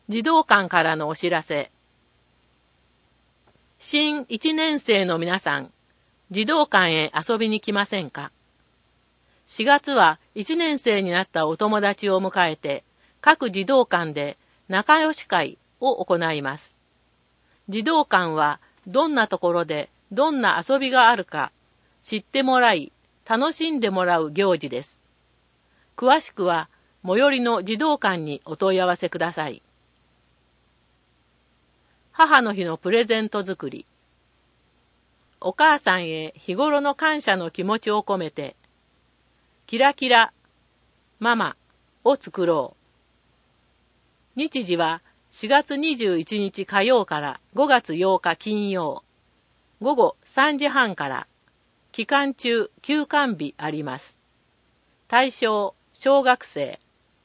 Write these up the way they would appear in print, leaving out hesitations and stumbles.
児童館からのお知らせ。新1年生の皆さん、児童館へ遊びに来ませんか？ 4 月は1年生になったお友達を迎えて、各児童館で仲良し会を行います。児童館はどんなところでどんな遊びがあるか知ってもらい、楽しんでもらう行事です。詳しくは最寄りの児童館にお問い合わせください。母の日のプレゼント作り。お母さんへ日頃の感謝の気持ちを込めて、キラキラママを作ろう。日時は4月21日火曜から5月8日金曜、午後3時半から、期間中休館日あります。対象、小学生。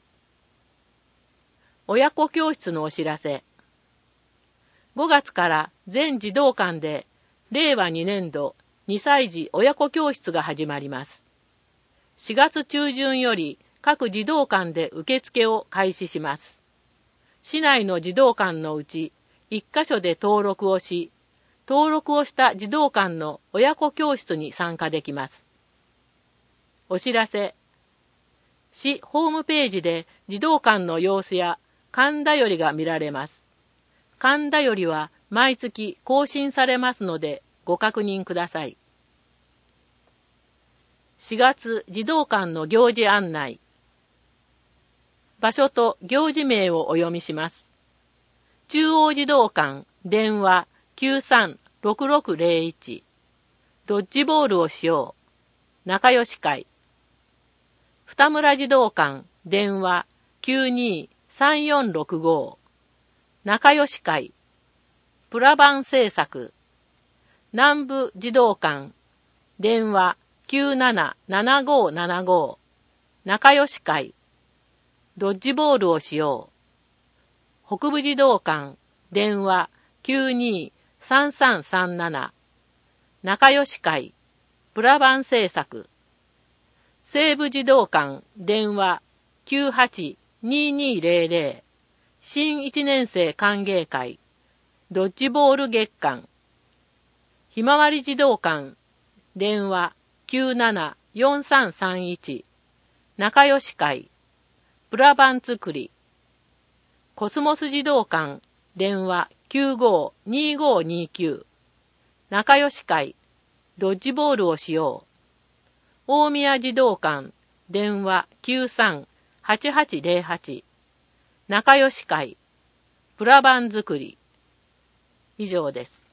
親子教室のお知らせ。5月から全児童館で令和2年度2歳児親子教室が始まります。4月中旬より各児童館で受付を開始します。市内の児童館のうち1カ所で登録をし、登録をした児童館の親子教室に参加できます。お知らせ。市ホームページで児童館の様子や勘だよりが見られます。勘だよりは毎月更新されますのでご確認ください。4月児童館の行事案内。場所と行事名をお読みします。中央児童館電話 936601 ドッジボールをしよう仲良し会。二村児童館電話 923465 仲良し会。プラバン制作。南部児童館電話 977575 仲良し会。ドッジボールをしよう。北部児童館電話 923337 仲良し会。プラバン制作。西部児童館電話 982200 新1年生歓迎会。ドッジボール月間。ひまわり児童館電話 974331 仲良し会。プラバン作り。コスモス児童館電話 952529 仲良し会。ドッジボールをしよう。大宮児童館電話 938808 仲良し会。プラバン作り。以上です。